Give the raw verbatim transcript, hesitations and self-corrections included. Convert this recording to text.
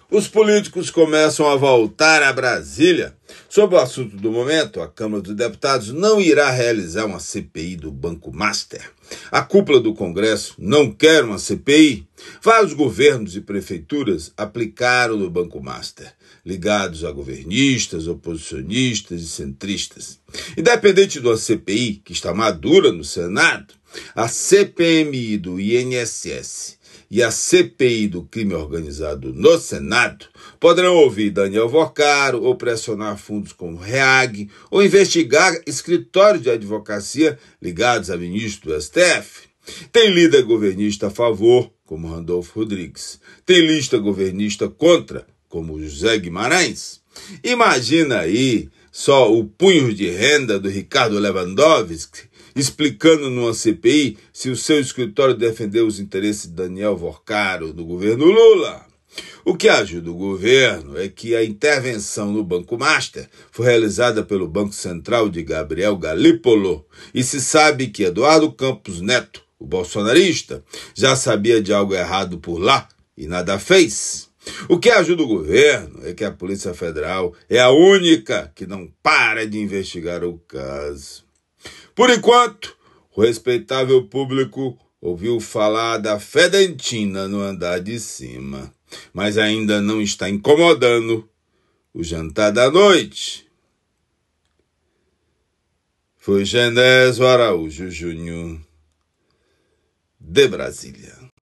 Os políticos começam a voltar a Brasília. Sobre o assunto do momento, a Câmara dos Deputados não irá realizar uma C P I do Banco Master. A cúpula do Congresso não quer uma C P I. Vários governos e prefeituras aplicaram no Banco Master, ligados a governistas, oposicionistas e centristas. Independente de uma C P I que está madura no Senado, a C P M I do I N S S e a C P I do crime organizado no Senado poderão ouvir Daniel Vocaro ou pressionar fundos como REAG ou investigar escritórios de advocacia ligados a ministro do S T F. Tem líder governista a favor, como Randolfo Rodrigues. Tem lista governista contra, como José Guimarães. Imagina aí só o punho de renda do Ricardo Lewandowski explicando numa C P I se o seu escritório defendeu os interesses de Daniel Vocaro do governo Lula. O que ajuda o governo é que a intervenção no Banco Master foi realizada pelo Banco Central de Gabriel Galípolo e se sabe que Eduardo Campos Neto, o bolsonarista, já sabia de algo errado por lá e nada fez. O que ajuda o governo é que a Polícia Federal é a única que não para de investigar o caso. Por enquanto, o respeitável público ouviu falar da fedentina no andar de cima, mas ainda não está incomodando o jantar da noite. Foi Genésio Araújo Júnior, de Brasília.